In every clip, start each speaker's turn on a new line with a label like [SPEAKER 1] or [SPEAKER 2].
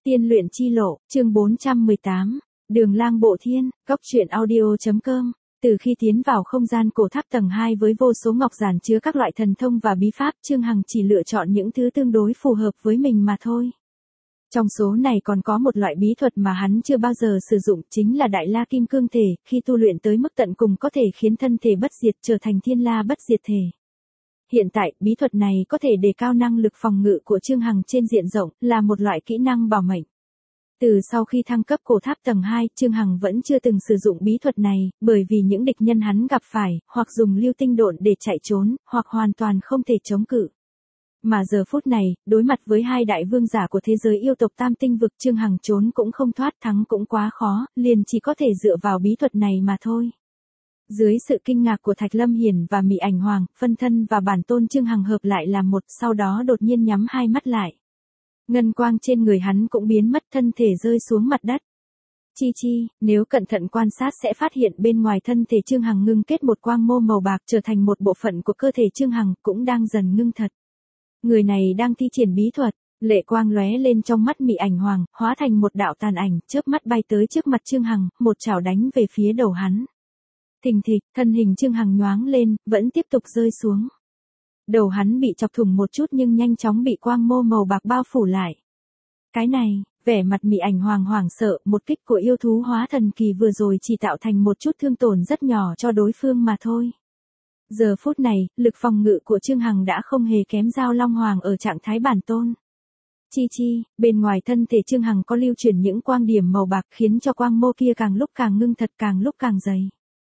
[SPEAKER 1] Tiên luyện chi lộ, chương 418, Đường lang bộ thiên, góc truyện audio.com. Từ khi tiến vào không gian cổ tháp tầng 2 với vô số ngọc giản chứa các loại thần thông và bí pháp, Trương Hằng chỉ lựa chọn những thứ tương đối phù hợp với mình mà thôi. Trong số này còn có một loại bí thuật mà hắn chưa bao giờ sử dụng, chính là Đại La Kim Cương Thể, khi tu luyện tới mức tận cùng có thể khiến thân thể bất diệt trở thành Thiên La bất diệt thể. Hiện tại, bí thuật này có thể đề cao năng lực phòng ngự của Trương Hằng trên diện rộng, là một loại kỹ năng bảo mệnh. Từ sau khi thăng cấp cổ tháp tầng 2, Trương Hằng vẫn chưa từng sử dụng bí thuật này, bởi vì những địch nhân hắn gặp phải, hoặc dùng lưu tinh độn để chạy trốn, hoặc hoàn toàn không thể chống cự. Mà giờ phút này, đối mặt với hai đại vương giả của thế giới yêu tộc Tam Tinh Vực, Trương Hằng trốn cũng không thoát, thắng cũng quá khó, liền chỉ có thể dựa vào bí thuật này mà thôi. Dưới sự kinh ngạc của Thạch Lâm Hiển và Mị Ảnh Hoàng, phân thân và bản tôn Trương Hằng hợp lại làm một, sau đó đột nhiên nhắm hai mắt lại. Ngân quang trên người hắn cũng biến mất, thân thể rơi xuống mặt đất. Chi, nếu cẩn thận quan sát sẽ phát hiện bên ngoài thân thể Trương Hằng ngưng kết một quang mô màu bạc, trở thành một bộ phận của cơ thể Trương Hằng, cũng đang dần ngưng thật. Người này đang thi triển bí thuật. Lệ quang lóe lên trong mắt Mị Ảnh Hoàng, hóa thành một đạo tàn ảnh, chớp mắt bay tới trước mặt Trương Hằng, một chảo đánh về phía đầu hắn. Thình thịch, thân hình Trương Hằng nhoáng lên, vẫn tiếp tục rơi xuống. Đầu hắn bị chọc thủng một chút nhưng nhanh chóng bị quang mô màu bạc bao phủ lại. Cái này, vẻ mặt Mị Ảnh Hoàng hoảng sợ, một kích của yêu thú hóa thần kỳ vừa rồi chỉ tạo thành một chút thương tổn rất nhỏ cho đối phương mà thôi. Giờ phút này, lực phòng ngự của Trương Hằng đã không hề kém Giao Long Hoàng ở trạng thái bản tôn. Chi, bên ngoài thân thể Trương Hằng có lưu chuyển những quang điểm màu bạc, khiến cho quang mô kia càng lúc càng ngưng thật, càng lúc càng dày.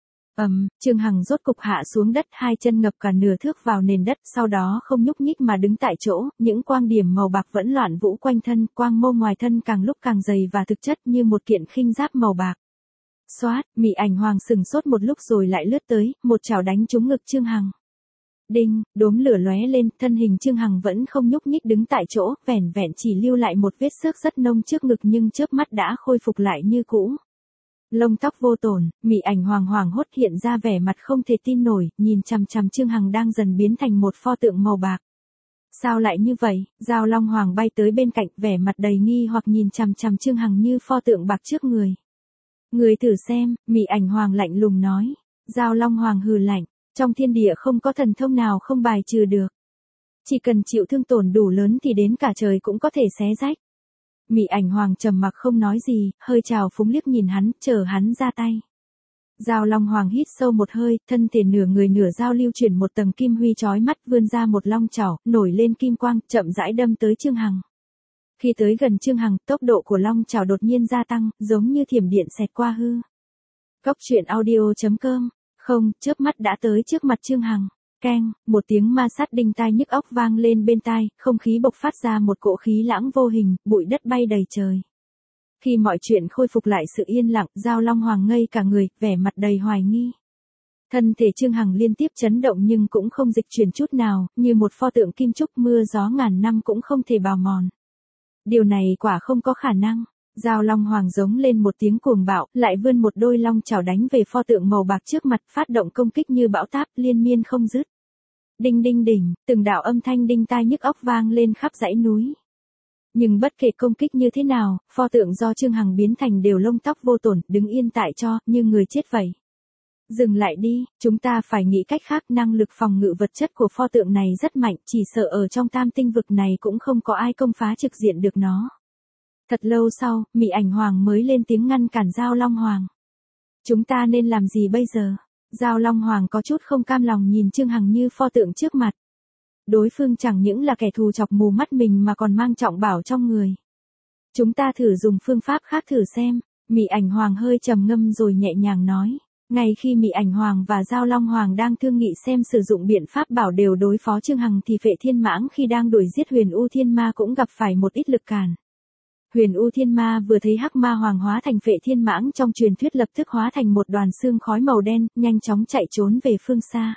[SPEAKER 1] Trương Hằng rốt cục hạ xuống đất, hai chân ngập cả nửa thước vào nền đất, sau đó không nhúc nhích mà đứng tại chỗ, những quang điểm màu bạc vẫn loạn vũ quanh thân, quang mô ngoài thân càng lúc càng dày và thực chất như một kiện khinh giáp màu bạc. Xoát, Mị Ảnh Hoàng sừng sốt một lúc rồi lại lướt tới, một chảo đánh trúng ngực Trương Hằng. Đinh, đốm lửa lóe lên, thân hình Trương Hằng vẫn không nhúc nhích đứng tại chỗ, vẻn vẹn chỉ lưu lại một vết xước rất nông trước ngực nhưng chớp mắt đã khôi phục lại như cũ. Lông tóc vô tổn, Mị Ảnh Hoàng hoảng hốt hiện ra vẻ mặt không thể tin nổi, nhìn chằm chằm Trương Hằng đang dần biến thành một pho tượng màu bạc. Sao lại như vậy? Giao Long Hoàng bay tới bên cạnh, vẻ mặt đầy nghi hoặc nhìn chằm chằm Trương Hằng như pho tượng bạc trước người. Người thử xem, Mị Ảnh Hoàng lạnh lùng nói. Giao Long Hoàng hừ lạnh, trong thiên địa không có thần thông nào không bài trừ được. Chỉ cần chịu thương tổn đủ lớn thì đến cả trời cũng có thể xé rách. Mị Ảnh Hoàng trầm mặc không nói gì, hơi trào phúng liếc nhìn hắn, chờ hắn ra tay. Giao Long Hoàng hít sâu một hơi, thân thể nửa người nửa dao lưu chuyển một tầng kim huy chói mắt, vươn ra một long chảo, nổi lên kim quang, chậm rãi đâm tới Trương Hằng. Khi tới gần Trương Hằng, tốc độ của long chảo đột nhiên gia tăng, giống như thiểm điện xẹt qua hư. Góc truyện audio.com. Không, chớp mắt đã tới trước mặt Trương Hằng. Keng, một tiếng ma sát đinh tai nhức óc vang lên bên tai, không khí bộc phát ra một cỗ khí lãng vô hình, bụi đất bay đầy trời. Khi mọi chuyện khôi phục lại sự yên lặng, Giao Long Hoàng ngây cả người, vẻ mặt đầy hoài nghi. Thân thể Trương Hằng liên tiếp chấn động nhưng cũng không dịch chuyển chút nào, như một pho tượng kim trúc, mưa gió ngàn năm cũng không thể bào mòn. Điều này quả không có khả năng. Giao Long Hoàng giống lên một tiếng cuồng bạo, lại vươn một đôi long chảo đánh về pho tượng màu bạc trước mặt, phát động công kích như bão táp, liên miên không dứt. Đinh đinh đỉnh, từng đạo âm thanh đinh tai nhức óc vang lên khắp dãy núi. Nhưng bất kể công kích như thế nào, pho tượng do Trương Hằng biến thành đều lông tóc vô tổn, đứng yên tại cho, như người chết vậy. Dừng lại đi, chúng ta phải nghĩ cách khác, năng lực phòng ngự vật chất của pho tượng này rất mạnh, chỉ sợ ở trong Tam Tinh Vực này cũng không có ai công phá trực diện được nó. Thật lâu sau, Mị Ảnh Hoàng mới lên tiếng ngăn cản Giao Long Hoàng. Chúng ta nên làm gì bây giờ? Giao Long Hoàng có chút không cam lòng nhìn Trương Hằng như pho tượng trước mặt. Đối phương chẳng những là kẻ thù chọc mù mắt mình mà còn mang trọng bảo trong người. Chúng ta thử dùng phương pháp khác thử xem. Mị Ảnh Hoàng hơi trầm ngâm rồi nhẹ nhàng nói. Ngay khi Mị Ảnh Hoàng và Giao Long Hoàng đang thương nghị xem sử dụng biện pháp bảo đều đối phó Trương Hằng thì Phệ Thiên Mãng khi đang đuổi giết Huyền U Thiên Ma cũng gặp phải một ít lực cản. Huyền U Thiên Ma vừa thấy Hắc Ma Hoàng hóa thành Phệ Thiên Mãng trong truyền thuyết lập tức hóa thành một đoàn xương khói màu đen, nhanh chóng chạy trốn về phương xa.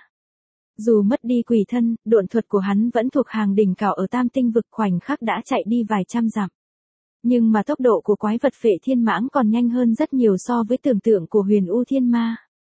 [SPEAKER 1] Dù mất đi quỷ thân, độn thuật của hắn vẫn thuộc hàng đỉnh cao ở Tam Tinh Vực, khoảnh khắc đã chạy đi vài trăm dặm. Nhưng mà tốc độ của quái vật Phệ Thiên Mãng còn nhanh hơn rất nhiều so với tưởng tượng của Huyền U Thiên Ma.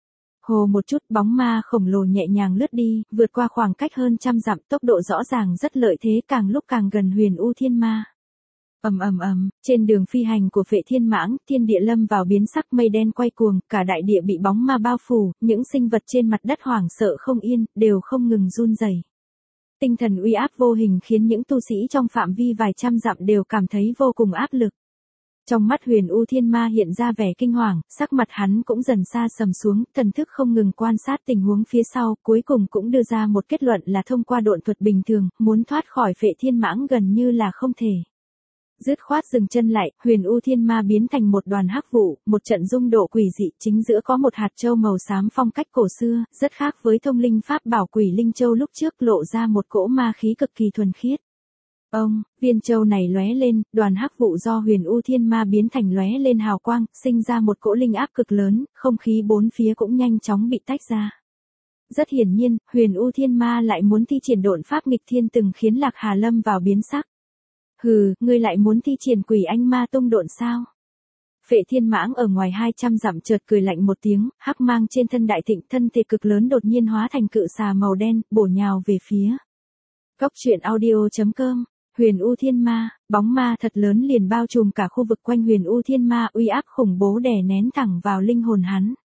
[SPEAKER 1] Hồ một chút, bóng ma khổng lồ nhẹ nhàng lướt đi, vượt qua khoảng cách hơn trăm dặm, tốc độ rõ ràng rất lợi thế, càng lúc càng gần Huyền U Thiên Ma. Trên đường phi hành của Phệ Thiên Mãng, thiên địa lâm vào biến sắc, mây đen quay cuồng, cả đại địa bị bóng ma bao phủ, những sinh vật trên mặt đất hoảng sợ không yên, đều không ngừng run rẩy. Tinh thần uy áp vô hình khiến những tu sĩ trong phạm vi vài trăm dặm đều cảm thấy vô cùng áp lực. Trong mắt Huyền U Thiên Ma hiện ra vẻ kinh hoàng, sắc mặt hắn cũng dần xa sầm xuống, thần thức không ngừng quan sát tình huống phía sau, cuối cùng cũng đưa ra một kết luận là thông qua độn thuật bình thường, muốn thoát khỏi Phệ Thiên Mãng gần như là không thể. Dứt khoát dừng chân lại, Huyền U Thiên Ma biến thành một đoàn hắc vụ, một trận rung độ quỷ dị, chính giữa có một hạt châu màu xám phong cách cổ xưa, rất khác với thông linh pháp bảo Quỷ Linh Châu lúc trước, lộ ra một cỗ ma khí cực kỳ thuần khiết. Viên châu này lóe lên, đoàn hắc vụ do Huyền U Thiên Ma biến thành lóe lên hào quang, sinh ra một cỗ linh áp cực lớn, không khí bốn phía cũng nhanh chóng bị tách ra. Rất hiển nhiên, Huyền U Thiên Ma lại muốn thi triển độn pháp nghịch thiên từng khiến Lạc Hà lâm vào biến sắc. Hừ, ngươi lại muốn thi triển Quỷ Anh Ma Tông độn sao? Phệ Thiên Mãng ở ngoài 200 dặm chợt cười lạnh một tiếng, hắc mang trên thân đại thịnh, thân thể cực lớn đột nhiên hóa thành cự xà màu đen, bổ nhào về phía. Goctruyện.audio.com Huyền U Thiên Ma, bóng ma thật lớn liền bao trùm cả khu vực quanh Huyền U Thiên Ma, uy áp khủng bố đè nén thẳng vào linh hồn hắn.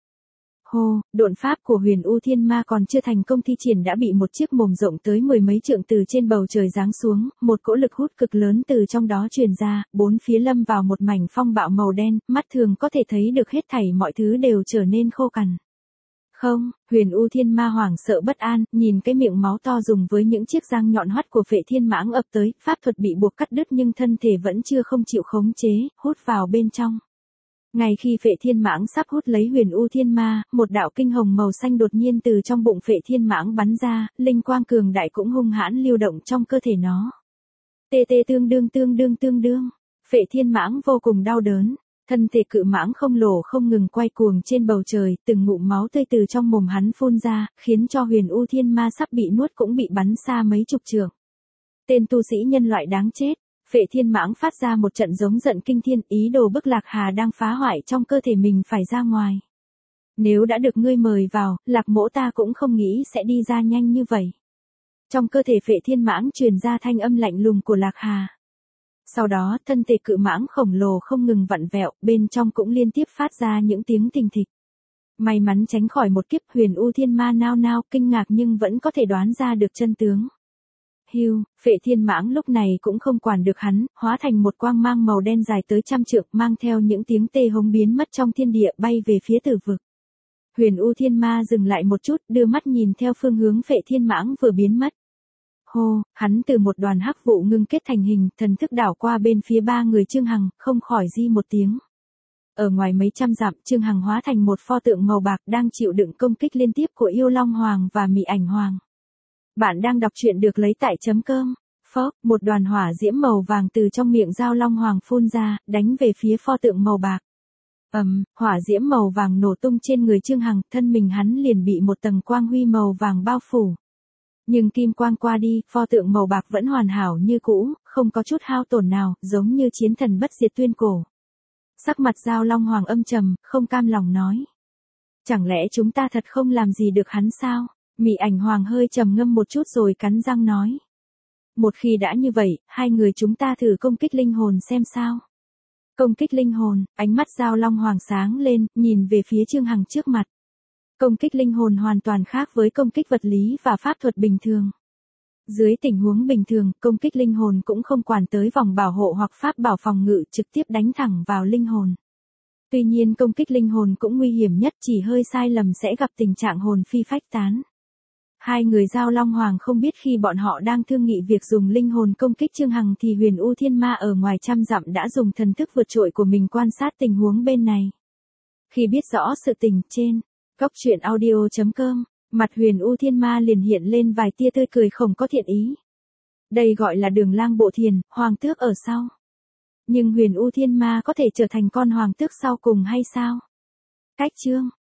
[SPEAKER 1] Hô, độn pháp của Huyền U Thiên Ma còn chưa thành công thi triển đã bị một chiếc mồm rộng tới 10 mấy trượng từ trên bầu trời giáng xuống, một cỗ lực hút cực lớn từ trong đó truyền ra, bốn phía lâm vào một mảnh phong bạo màu đen, mắt thường có thể thấy được hết thảy mọi thứ đều trở nên khô cằn. Không, Huyền U Thiên Ma hoảng sợ bất an, nhìn cái miệng máu to dùng với những chiếc răng nhọn hoắt của Phệ Thiên Mãng ập tới, pháp thuật bị buộc cắt đứt nhưng thân thể vẫn chưa không chịu khống chế, hút vào bên trong. Ngay khi Phệ Thiên Mãng sắp hút lấy Huyền U Thiên Ma, một đạo kinh hồng màu xanh đột nhiên từ trong bụng Phệ Thiên Mãng bắn ra, linh quang cường đại cũng hung hãn lưu động trong cơ thể nó. Tê tương đương. Phệ Thiên Mãng vô cùng đau đớn. Thân thể cự mãng không lồ không ngừng quay cuồng trên bầu trời, từng ngụm máu tươi từ trong mồm hắn phun ra, khiến cho Huyền U Thiên Ma sắp bị nuốt cũng bị bắn xa mấy chục trượng. Tên tu sĩ nhân loại đáng chết. Phệ Thiên Mãng phát ra một trận giống giận kinh thiên, ý đồ bức Lạc Hà đang phá hoại trong cơ thể mình phải ra ngoài. Nếu đã được ngươi mời vào, Lạc mỗ ta cũng không nghĩ sẽ đi ra nhanh như vậy. Trong cơ thể Phệ Thiên Mãng truyền ra thanh âm lạnh lùng của Lạc Hà. Sau đó, thân thể cự mãng khổng lồ không ngừng vặn vẹo, bên trong cũng liên tiếp phát ra những tiếng thình thịch. May mắn tránh khỏi một kiếp, Huyền U Thiên Ma nao nao kinh ngạc nhưng vẫn có thể đoán ra được chân tướng. Hưu, Phệ Thiên Mãng lúc này cũng không quản được hắn, hóa thành một quang mang màu đen dài tới trăm trượng, mang theo những tiếng tê hống biến mất trong thiên địa, bay về phía tử vực. Huyền U Thiên Ma dừng lại một chút, đưa mắt nhìn theo phương hướng Phệ Thiên Mãng vừa biến mất. Hô, hắn từ một đoàn hắc vụ ngưng kết thành hình, thần thức đảo qua bên phía ba người Trương Hằng, không khỏi di một tiếng. Ở ngoài mấy trăm dặm, Trương Hằng hóa thành một pho tượng màu bạc đang chịu đựng công kích liên tiếp của Yêu Long Hoàng và Mị Ảnh Hoàng. Bạn đang đọc truyện được lấy tại .com. Phốc, một đoàn hỏa diễm màu vàng từ trong miệng Dao Long Hoàng phun ra, đánh về phía pho tượng màu bạc. Hỏa diễm màu vàng nổ tung trên người Trương Hằng, thân mình hắn liền bị một tầng quang huy màu vàng bao phủ. Nhưng kim quang qua đi, pho tượng màu bạc vẫn hoàn hảo như cũ, không có chút hao tổn nào, giống như chiến thần bất diệt tuyên cổ. Sắc mặt Dao Long Hoàng âm trầm, không cam lòng nói. Chẳng lẽ chúng ta thật không làm gì được hắn sao? Mị Ảnh Hoàng hơi trầm ngâm một chút rồi cắn răng nói. Một khi đã như vậy, hai người chúng ta thử công kích linh hồn xem sao. Công kích linh hồn, ánh mắt Dao Long Hoàng sáng lên, nhìn về phía Trương Hằng trước mặt. Công kích linh hồn hoàn toàn khác với công kích vật lý và pháp thuật bình thường. Dưới tình huống bình thường, công kích linh hồn cũng không quản tới vòng bảo hộ hoặc pháp bảo phòng ngự, trực tiếp đánh thẳng vào linh hồn. Tuy nhiên công kích linh hồn cũng nguy hiểm nhất, chỉ hơi sai lầm sẽ gặp tình trạng hồn phi phách tán. Hai người Dao Long Hoàng không biết khi bọn họ đang thương nghị việc dùng linh hồn công kích Trương Hằng thì Huyền U Thiên Ma ở ngoài trăm dặm đã dùng thần thức vượt trội của mình quan sát tình huống bên này. Khi biết rõ sự tình trên Goctruyện.audio.com, mặt Huyền U Thiên Ma liền hiện lên vài tia tươi cười không có thiện ý. Đây gọi là Đường Lang Bộ Thiền, hoàng tước ở sau. Nhưng Huyền U Thiên Ma có thể trở thành con hoàng tước sau cùng hay sao? Cách chương